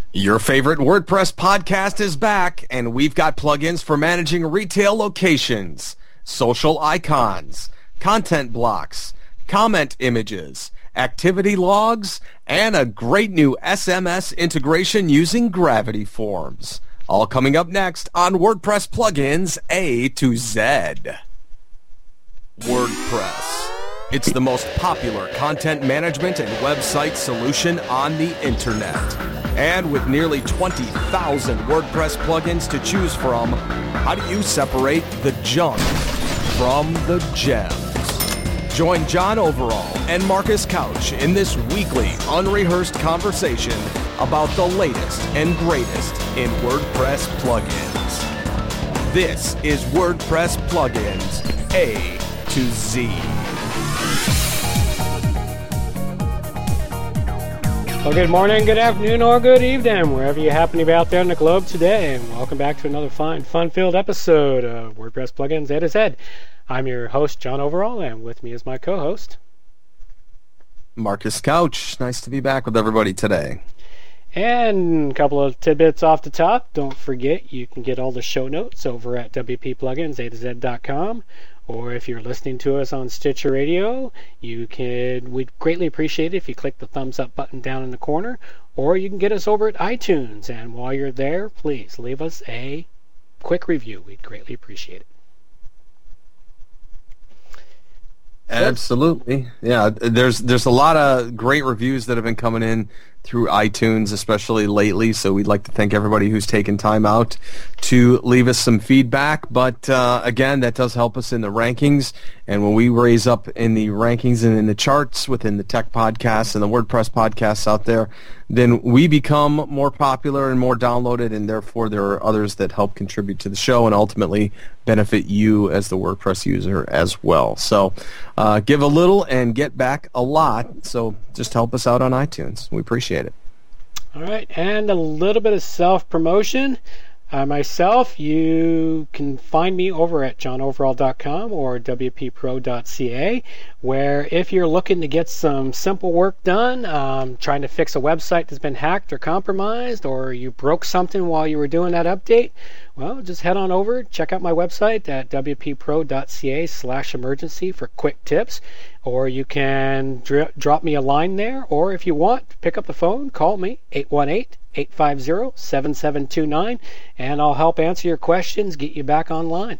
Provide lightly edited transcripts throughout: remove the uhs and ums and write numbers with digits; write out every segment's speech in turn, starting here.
Your favorite WordPress podcast is back, and we've got plugins for managing retail locations, social icons, content blocks, comment images, activity logs, and a great new SMS integration using Gravity Forms. All coming up next on WordPress Plugins A to Z. WordPress. It's the most popular content management and website solution on the internet. And with nearly 20,000 WordPress plugins to choose from, how do you separate the junk from the gems? Join John Overall and Marcus Couch in this weekly unrehearsed conversation about the latest and greatest in WordPress plugins. This is WordPress Plugins A to Z. Well, good morning, good afternoon, or good evening, wherever you happen to be out there on the globe today. And welcome back to another fun-filled episode of WordPress Plugins A to Z. I'm your host, John Overall, and with me is my co-host, Marcus Couch. Nice to be back with everybody today. And a couple of tidbits off the top. Don't forget, you can get all the show notes over at wppluginsatoz.com. Or if you're listening to us on Stitcher Radio, we'd greatly appreciate it if you click the thumbs up button down in the corner. Or you can get us over at iTunes. And while you're there, please leave us a quick review. We'd greatly appreciate it. Absolutely. Yeah, there's a lot of great reviews that have been coming in through iTunes, especially lately, so we'd like to thank everybody who's taken time out to leave us some feedback. But again, that does help us in the rankings, and when we raise up in the rankings and in the charts within the tech podcasts and the WordPress podcasts out there, then we become more popular and more downloaded, and therefore there are others that help contribute to the show and ultimately benefit you as the WordPress user as well. So give a little and get back a lot, so just help us out on iTunes. We appreciate it. All right, and a little bit of self-promotion. Myself, you can find me over at johnoverall.com or wppro.ca, where if you're looking to get some simple work done, trying to fix a website that's been hacked or compromised, or you broke something while you were doing that update, well, just head on over, check out my website at wppro.ca/emergency for quick tips, or you can drop me a line there, or if you want, pick up the phone, call me, 818-850-7729, and I'll help answer your questions, get you back online.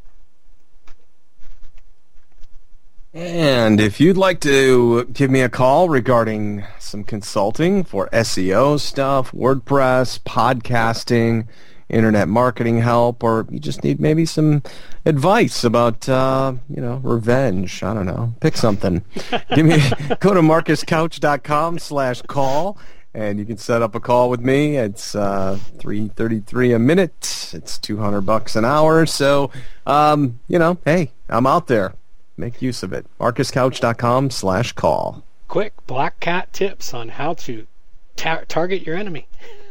And if you'd like to give me a call regarding some consulting for SEO stuff, WordPress, podcasting, internet marketing help, or you just need maybe some advice about, revenge. I don't know. Pick something. Go to marcuscouch.com/call, and you can set up a call with me. It's $3.33 a minute. It's $200 an hour. So, hey, I'm out there. Make use of it. marcuscouch.com/call. Quick Black Cat tips on how to target your enemy.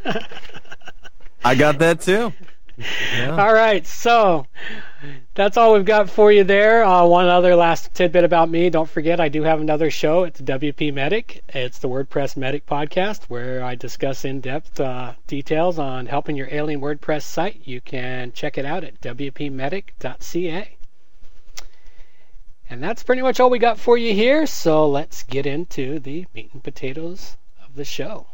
I got that too. Yeah. All right, so that's all we've got for you there. One other last tidbit about me. Don't forget, I do have another show at the WP Medic. It's the WordPress Medic podcast, where I discuss in-depth details on helping your ailing WordPress site. You can check it out at wpmedic.ca. And that's pretty much all we got for you here, so let's get into the meat and potatoes of the show.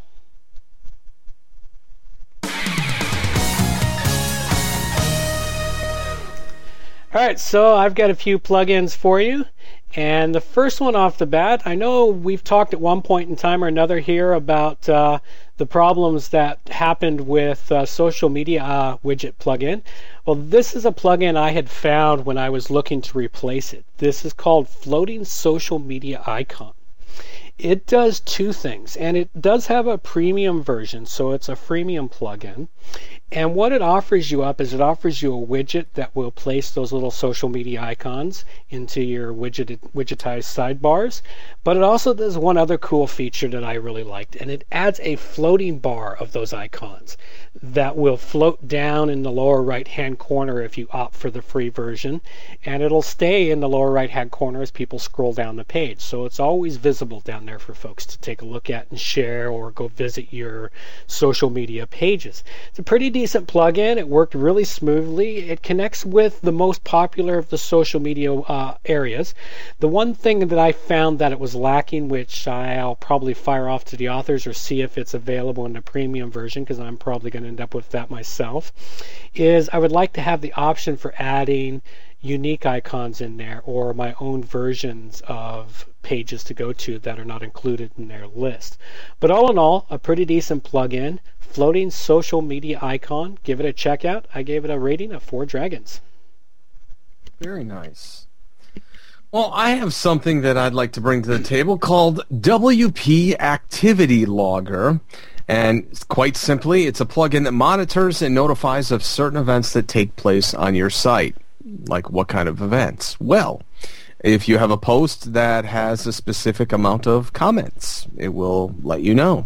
Alright, so I've got a few plugins for you, and the first one off the bat, I know we've talked at one point in time or another here about the problems that happened with social media widget plugin. Well, this is a plugin I had found when I was looking to replace it. This is called Floating Social Media Icon. It does two things, and it does have a premium version, so it's a freemium plugin. And what it offers you up is it offers you a widget that will place those little social media icons into your widgetized sidebars. But it also does one other cool feature that I really liked, and it adds a floating bar of those icons. that will float down in the lower right-hand corner if you opt for the free version, and it'll stay in the lower right-hand corner as people scroll down the page. So it's always visible down there for folks to take a look at and share or go visit your social media pages. It's a pretty decent plugin. It worked really smoothly. It connects with the most popular of the social media areas. The one thing that I found that it was lacking, which I'll probably fire off to the authors or see if it's available in the premium version, because I'm probably going to end up with that myself, is I would like to have the option for adding unique icons in there or my own versions of pages to go to that are not included in their list. But all in all, a pretty decent plugin. Floating social media icon. Give it a check out. I gave it a rating of 4 dragons. Very nice. Well, I have something that I'd like to bring to the table called WP Activity Logger. And quite simply, it's a plugin that monitors and notifies of certain events that take place on your site. Like what kind of events? Well, if you have a post that has a specific amount of comments, it will let you know.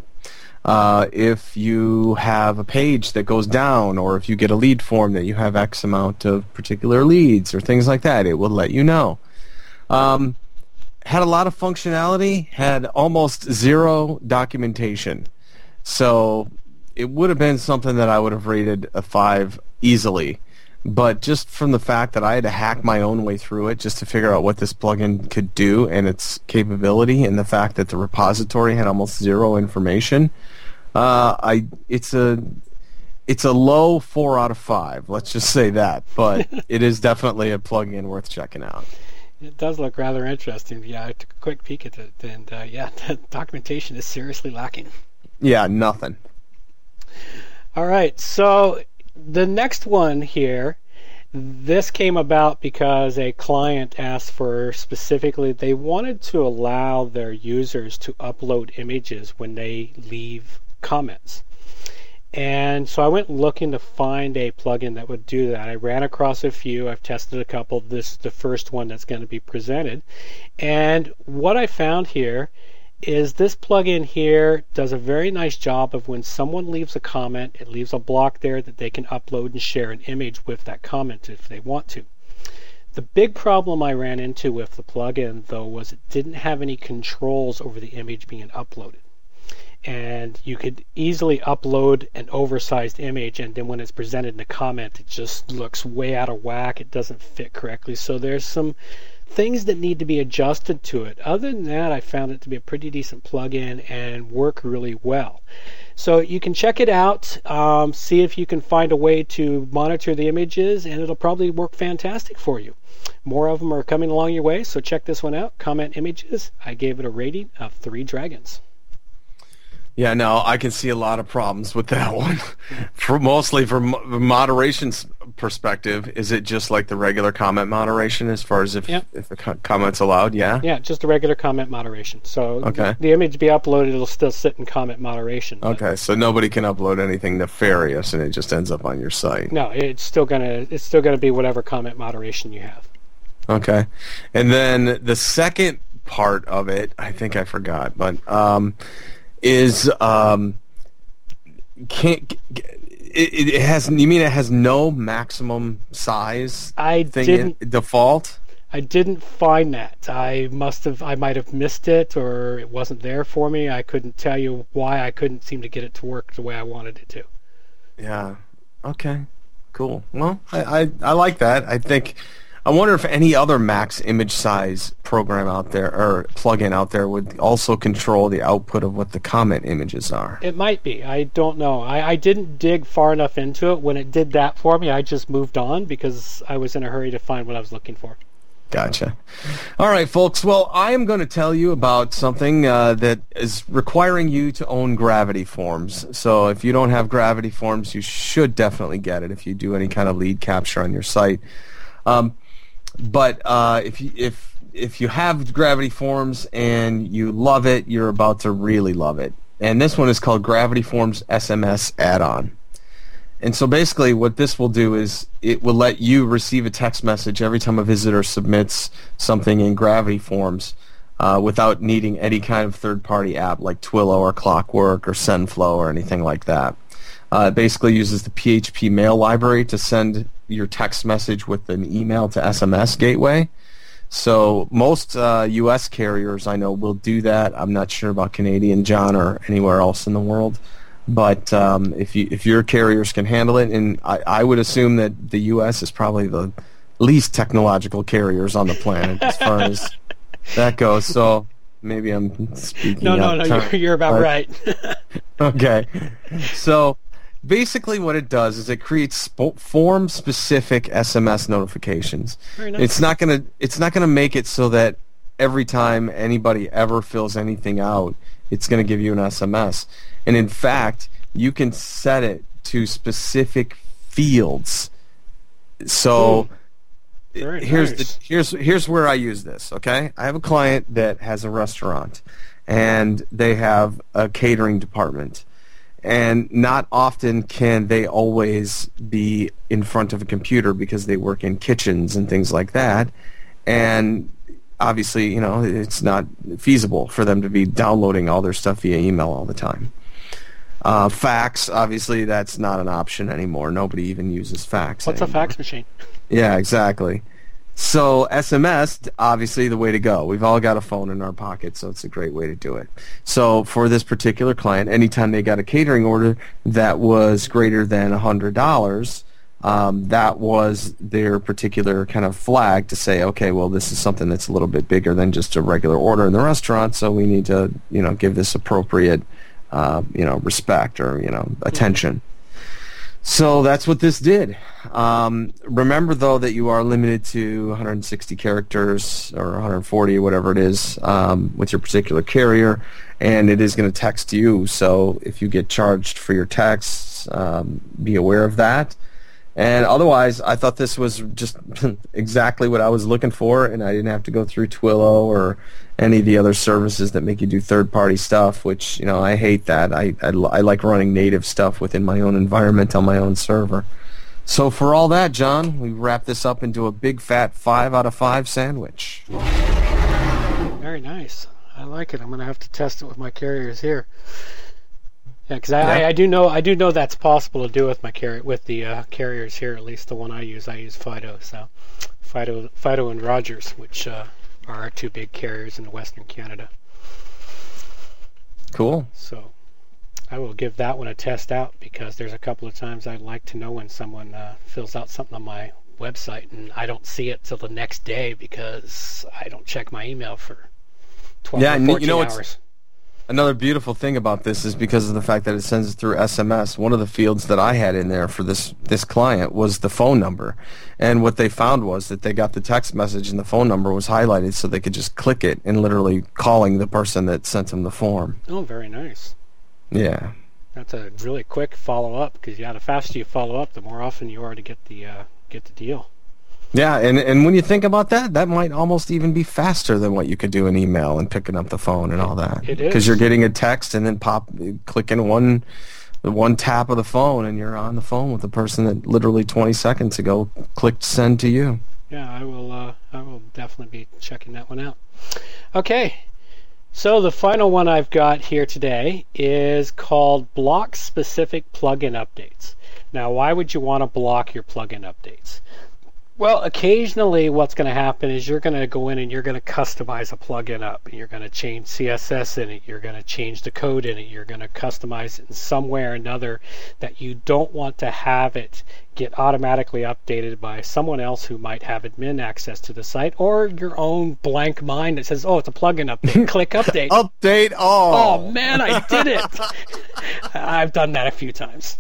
If you have a page that goes down, or if you get a lead form that you have X amount of particular leads or things like that, it will let you know. Had a lot of functionality, had almost zero documentation. So it would have been something that I would have rated a 5 easily. But just from the fact that I had to hack my own way through it just to figure out what this plugin could do and its capability, and the fact that the repository had almost zero information, it's a low 4 out of 5. Let's just say that. But it is definitely a plugin worth checking out. It does look rather interesting. Yeah, I took a quick peek at it, and the documentation is seriously lacking. Yeah, nothing. All right, so the next one here, this came about because a client asked for, specifically, they wanted to allow their users to upload images when they leave comments. And so I went looking to find a plugin that would do that. I ran across a few. I've tested a couple. This is the first one that's going to be presented. And what I found here is this plugin here does a very nice job of when someone leaves a comment, it leaves a block there that they can upload and share an image with that comment if they want to. The big problem I ran into with the plugin, though, was it didn't have any controls over the image being uploaded. And you could easily upload an oversized image, and then when it's presented in a comment, it just looks way out of whack. It doesn't fit correctly. So there's some things that need to be adjusted to it. Other than that, I found it to be a pretty decent plugin and work really well. So you can check it out, see if you can find a way to monitor the images, and it'll probably work fantastic for you. More of them are coming along your way, so check this one out. Comment Images. I gave it a rating of 3 dragons. Yeah, no, I can see a lot of problems with that one. Mostly from moderation's perspective, is it just like the regular comment moderation as far as if the comment's allowed? Yeah? Yeah, just a regular comment moderation. So okay. The image be uploaded, it'll still sit in comment moderation. Okay, so nobody can upload anything nefarious and it just ends up on your site. No, it's still gonna be whatever comment moderation you have. Okay. And then the second part of it, I think I forgot, but is it has, you mean it has no maximum size default? I didn't find that. I might have missed it, or it wasn't there for me. I couldn't tell you why. I couldn't seem to get it to work the way I wanted it to. Yeah. Okay. Cool. Well, I like that. I wonder if any other max image size program out there or plugin out there would also control the output of what the comment images are. It might be. I don't know. I didn't dig far enough into it. When it did that for me, I just moved on because I was in a hurry to find what I was looking for. Gotcha. All right, folks. Well, I am going to tell you about something that is requiring you to own Gravity Forms. So if you don't have Gravity Forms, you should definitely get it if you do any kind of lead capture on your site. But if you have Gravity Forms and you love it, you're about to really love it. And this one is called Gravity Forms SMS Add-on. And so basically what this will do is it will let you receive a text message every time a visitor submits something in Gravity Forms without needing any kind of third-party app like Twilio or Clockwork or SendFlow or anything like that. It basically uses the PHP mail library to send your text message with an email to SMS gateway. So most U.S. carriers I know will do that. I'm not sure about Canadian, John, or anywhere else in the world. But if your carriers can handle it, and I would assume that the U.S. is probably the least technological carriers on the planet as far as that goes. So maybe I'm speaking No, you're about right. Okay. So basically what it does is it creates form-specific SMS notifications. Very nice. It's not gonna make it so that every time anybody ever fills anything out, it's going to give you an SMS. And in fact, you can set it to specific fields. So here's where I use this, okay? I have a client that has a restaurant, and they have a catering department. And not often can they always be in front of a computer because they work in kitchens and things like that. And obviously, you know, it's not feasible for them to be downloading all their stuff via email all the time. Fax, obviously, that's not an option anymore. Nobody even uses fax What's anymore. a fax machine? Yeah, exactly. So SMS, obviously, the way to go. We've all got a phone in our pocket, so it's a great way to do it. So for this particular client, anytime they got a catering order that was greater than $100, that was their particular kind of flag to say, okay, well, this is something that's a little bit bigger than just a regular order in the restaurant, so we need to, you know, give this appropriate, respect or, attention. So that's what this did. Remember, though, that you are limited to 160 characters or 140 or whatever it is with your particular carrier, and it is going to text you. So if you get charged for your texts, be aware of that. And otherwise, I thought this was just exactly what I was looking for, and I didn't have to go through Twilio or any of the other services that make you do third-party stuff, which, I hate that. I like running native stuff within my own environment on my own server. So for all that, John, we wrap this up into a big, fat 5 out of 5 sandwich. Very nice. I like it. I'm going to have to test it with my carriers here. Yeah, because I do know that's possible to do with my carriers here. At least the one I use Fido. So Fido and Rogers, which are our two big carriers in Western Canada. Cool. So I will give that one a test out, because there's a couple of times I'd like to know when someone fills out something on my website and I don't see it till the next day because I don't check my email for 12 or 14 hours. Another beautiful thing about this is because of the fact that it sends it through SMS. One of the fields that I had in there for this client was the phone number. And what they found was that they got the text message and the phone number was highlighted, so they could just click it and literally calling the person that sent them the form. Oh, very nice. Yeah. That's a really quick follow-up, because the faster you follow up, the more often you are to get the deal. Yeah, and when you think about that, that might almost even be faster than what you could do in email and picking up the phone and all that. It is. Because you're getting a text and then clicking one tap of the phone and you're on the phone with the person that literally 20 seconds ago clicked send to you. Yeah, I will definitely be checking that one out. Okay. So the final one I've got here today is called Block Specific Plugin Updates. Now, why would you want to block your plugin updates? Well, occasionally what's going to happen is you're going to go in and you're going to customize a plugin up, and you're going to change CSS in it, you're going to change the code in it, you're going to customize it in some way or another that you don't want to have it get automatically updated by someone else who might have admin access to the site, or your own blank mind that says, oh, it's a plugin update, click update. Update all. Oh man, I did it. I've done that a few times.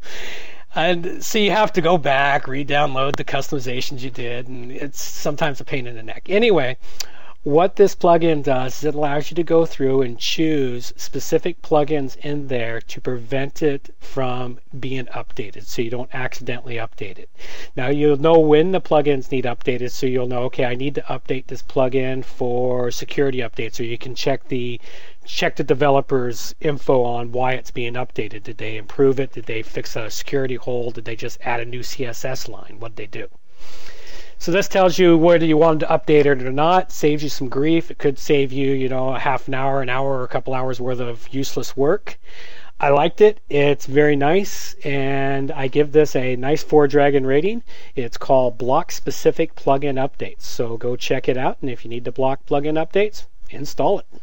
And so you have to go back, re-download the customizations you did, and it's sometimes a pain in the neck. Anyway, what this plugin does is it allows you to go through and choose specific plugins in there to prevent it from being updated, so you don't accidentally update it. Now, you'll know when the plugins need updated, so you'll know, okay, I need to update this plugin for security updates, so you can check the developer's info on why it's being updated. Did they improve it? Did they fix a security hole? Did they just add a new CSS line? What did they do? So this tells you whether you want to update it or not. Saves you some grief. It could save you, a half an hour, or a couple hours worth of useless work. I liked it. It's very nice, and I give this a nice 4-dragon rating. It's called Block Specific Plugin Updates, so go check it out, and if you need to block plugin updates, install it.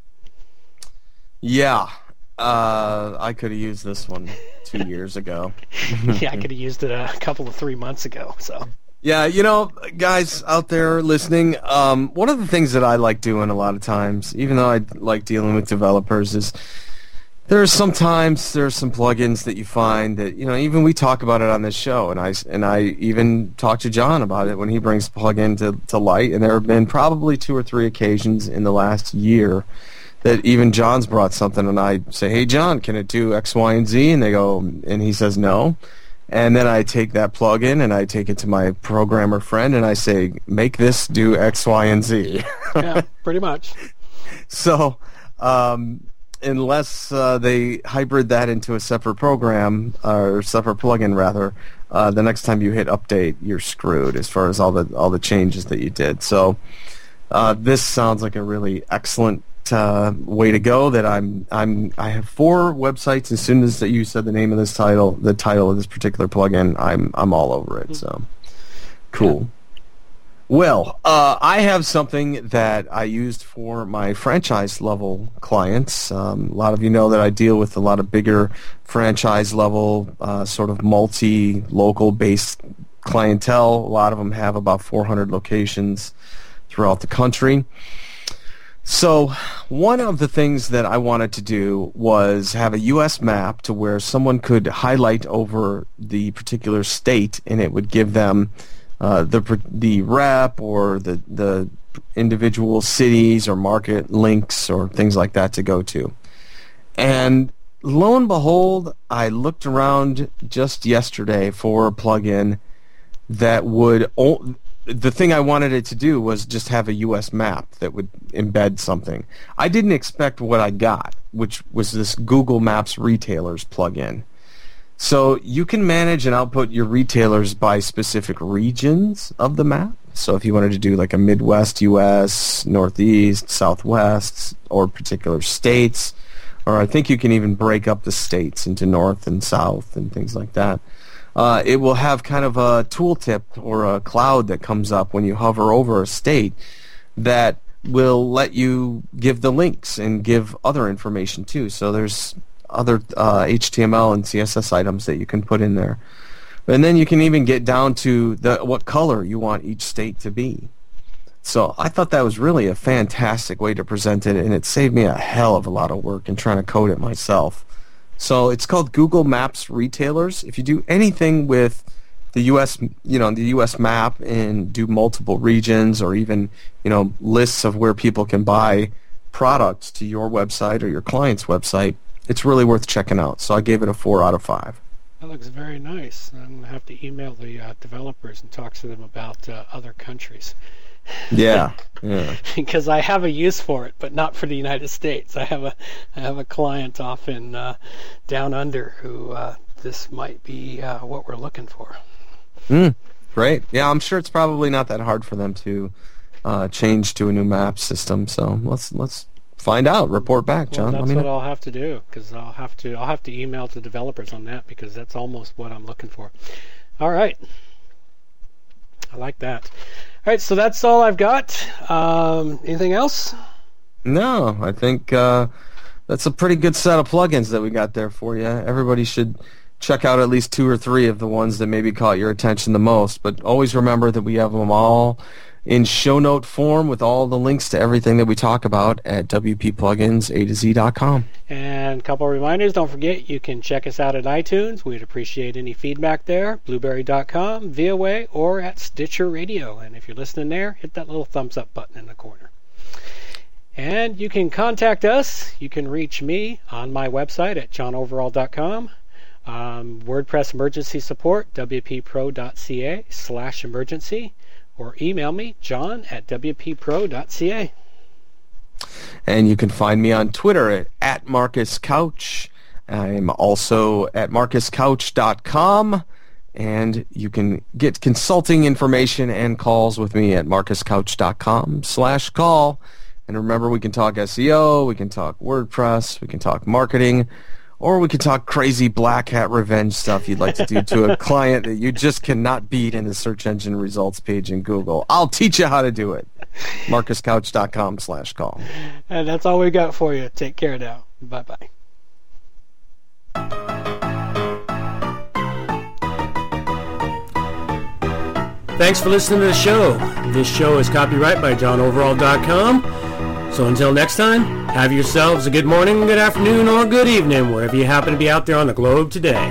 Yeah, I could have used this one 2 years ago. Yeah, I could have used it a couple of 3 months ago. So. Yeah, guys out there listening, one of the things that I like doing a lot of times, even though I like dealing with developers, is there's some plugins that you find that, even we talk about it on this show, and I even talk to John about it when he brings the plugin to light, and there have been probably 2 or 3 occasions in the last year that even John's brought something, and I say, hey, John, can it do X, Y, and Z? And he says no. And then I take that plugin and I take it to my programmer friend and I say, make this do X, Y, and Z. Yeah, pretty much. So, unless they hybrid that into a separate program or separate plugin rather, the next time you hit update, you're screwed as far as all the changes that you did. So, this sounds like a really excellent way to go. That I have 4 websites. As soon as that you said the name of the title of this particular plugin, I'm all over it. So cool. Yeah. Well, I have something that I used for my franchise level clients. A lot of you know that I deal with a lot of bigger franchise level, sort of multi-local based clientele. A lot of them have about 400 locations throughout the country. So one of the things that I wanted to do was have a U.S. map to where someone could highlight over the particular state, and it would give them the rep or the individual cities or market links or things like that to go to. And lo and behold, I looked around just yesterday for a plugin that would... The thing I wanted it to do was just have a U.S. map that would embed something. I didn't expect what I got, which was this Google Maps Retailers plugin. So you can manage and output your retailers by specific regions of the map. So if you wanted to do like a Midwest U.S., Northeast, Southwest, or particular states, or I think you can even break up the states into North and South and things like that. It will have kind of a tooltip or a cloud that comes up when you hover over a state that will let you give the links and give other information too. So there's other HTML and CSS items that you can put in there. And then you can even get down to what color you want each state to be. So I thought that was really a fantastic way to present it, and it saved me a hell of a lot of work in trying to code it myself. So it's called Google Maps Retailers. If you do anything with the U.S., the U.S. map and do multiple regions or even, lists of where people can buy products to your website or your client's website, it's really worth checking out. So I gave it a 4 out of 5. That looks very nice. I'm going to have to email the developers and talk to them about other countries. Yeah. Because I have a use for it, but not for the United States. I have a client off in down under who this might be what we're looking for. Great. Yeah, I'm sure it's probably not that hard for them to change to a new map system. So let's find out. Report back, John. Well, that's what I'll have to do, because I'll have to email the developers on that, because that's almost what I'm looking for. All right. I like that. All right, so that's all I've got. Anything else? No, I think that's a pretty good set of plugins that we got there for you. Everybody should check out at least 2 or 3 of the ones that maybe caught your attention the most. But always remember that we have them all in show note form with all the links to everything that we talk about at wppluginsa2z.com. And a couple of reminders, don't forget you can check us out at iTunes. We'd appreciate any feedback there. Blueberry.com, ViaWay, or at Stitcher Radio. And if you're listening there, hit that little thumbs up button in the corner. And you can contact us. You can reach me on my website at johnoverall.com. WordPress emergency support, wppro.ca/emergency. Or email me, john@wppro.ca. And you can find me on Twitter at Marcus Couch. I'm also at marcuscouch.com. And you can get consulting information and calls with me at marcuscouch.com/call. And remember, we can talk SEO, we can talk WordPress, we can talk marketing, Or we could talk crazy black hat revenge stuff you'd like to do to a client that you just cannot beat in the search engine results page in Google. I'll teach you how to do it. MarcusCouch.com/call. And that's all we got for you. Take care now. Bye-bye. Thanks for listening to the show. This show is copyright by JohnOverall.com. So until next time, have yourselves a good morning, good afternoon, or good evening, wherever you happen to be out there on the globe today.